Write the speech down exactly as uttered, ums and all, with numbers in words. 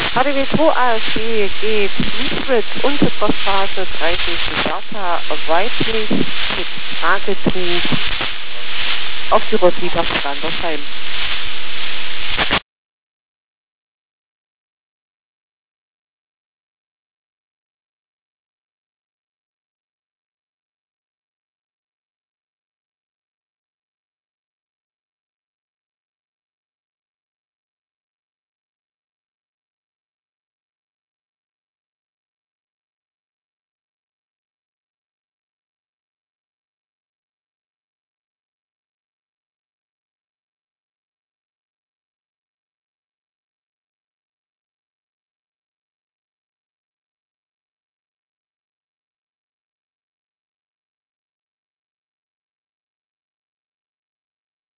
H D W zwei A S C geht Liquid Unterbossphase dreißig Data weiblich mit Tragetuch auf die Rosita von Gandersheim.